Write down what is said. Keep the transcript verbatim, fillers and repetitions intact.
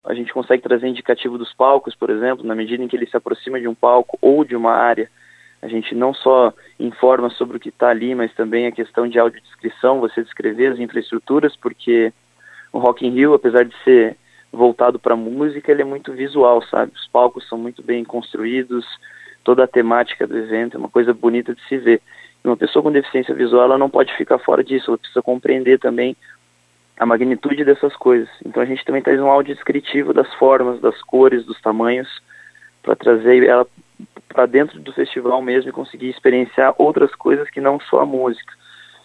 a gente consegue trazer indicativo dos palcos, por exemplo, na medida em que ele se aproxima de um palco ou de uma área. A gente não só informa sobre o que está ali, mas também a questão de audiodescrição, você descrever as infraestruturas, porque o Rock in Rio, apesar de ser voltado para a música, ele é muito visual, sabe? Os palcos são muito bem construídos, toda a temática do evento é uma coisa bonita de se ver. E uma pessoa com deficiência visual, ela não pode ficar fora disso, ela precisa compreender também a magnitude dessas coisas. Então a gente também traz um áudio descritivo das formas, das cores, dos tamanhos, para trazer ela para dentro do festival mesmo e conseguir experienciar outras coisas que não só a música.